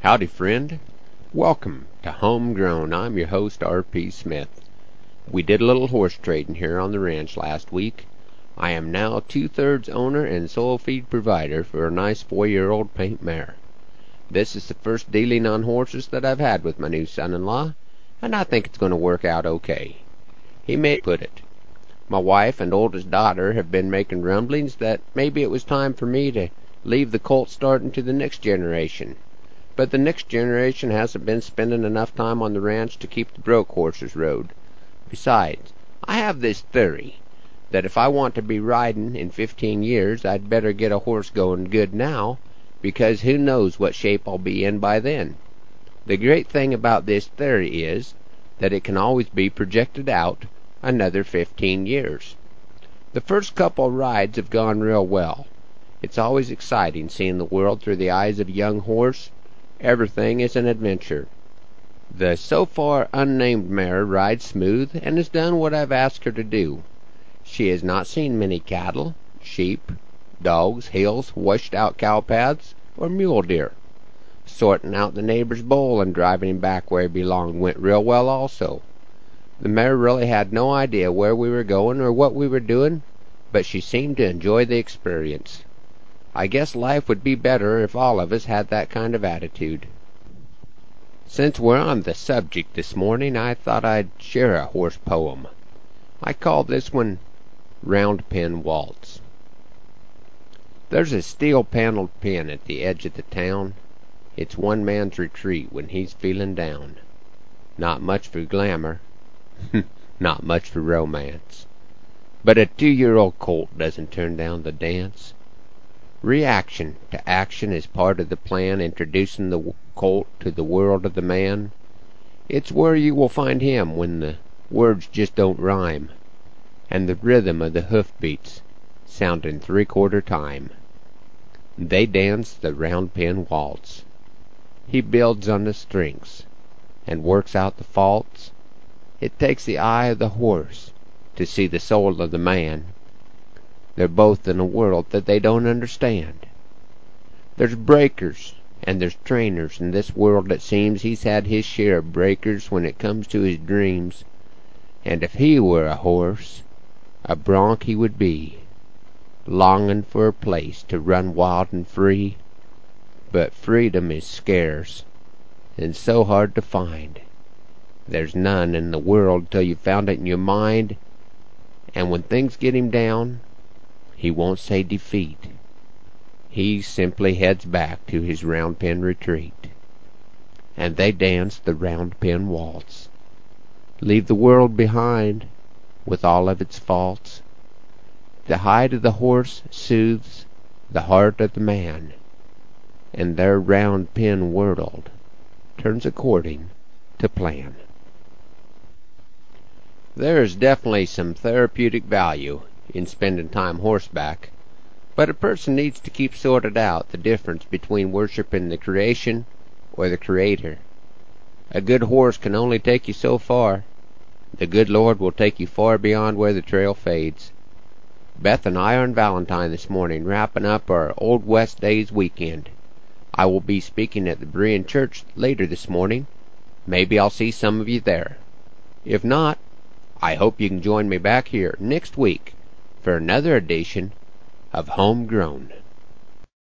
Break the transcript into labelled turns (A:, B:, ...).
A: Howdy, friend. Welcome to Homegrown. I'm your host, R.P. Smith. We did a little horse trading here on the ranch last week. I am now 2/3 owner and sole feed provider for a nice 4-year-old paint mare. This is the first dealing on horses that I've had with my new son-in-law, and I think it's going to work out okay. He may put it. My wife and oldest daughter have been making rumblings that maybe it was time for me to leave the colt starting to the next generation. But the next generation hasn't been spending enough time on the ranch to keep the broke horses rode. Besides, I have this theory that if I want to be riding in 15 years, I'd better get a horse going good now, because who knows what shape I'll be in by then. The great thing about this theory is that it can always be projected out another 15 years. The first couple rides have gone real well. It's always exciting seeing the world through the eyes of a young horse. Everything is an adventure. The so far unnamed mare rides smooth and has done what I've asked her to do. She has not seen many cattle, sheep, dogs, hills, washed-out cow paths, or mule deer. Sorting out the neighbor's bull and driving him back where he belonged went real well also. The mare really had no idea where we were going or what we were doing, but she seemed to enjoy the experience. I guess life would be better if all of us had that kind of attitude. Since we're on the subject this morning, I thought I'd share a horse poem. I call this one Round Pen Waltz. There's a steel-paneled pen at the edge of the town. It's one man's retreat when he's feeling down. Not much for glamour, not much for romance. But a 2-year-old colt doesn't turn down the dance. Reaction to action is part of the plan, introducing the colt to the world of the man. It's where you will find him when the words just don't rhyme, and the rhythm of the hoofbeats sound in 3/4 time. They dance the round pen waltz. He builds on the strengths and works out the faults. It takes the eye of the horse to see the soul of the man. They're both in a world that they don't understand. There's breakers and there's trainers in this world. It seems he's had his share of breakers when it comes to his dreams. And if he were a horse, a bronc he would be, longing for a place to run wild and free. But freedom is scarce and so hard to find. There's none in the world till you found it in your mind. And when things get him down, he won't say defeat. He simply heads back to his round pen retreat. And they dance the round pen waltz. Leave the world behind with all of its faults. The hide of the horse soothes the heart of the man, and their round pen world turns according to plan. There is definitely some therapeutic value in spending time horseback, but a person needs to keep sorted out the difference between worshiping the creation or the Creator. A good horse can only take you so far. The good Lord will take you far beyond where the trail fades. Beth and I are in Valentine this morning, wrapping up our Old West Days weekend. I will be speaking at the Berean Church later this morning. Maybe I'll see some of you there. If not, I hope you can join me back here next week for another edition of Homegrown.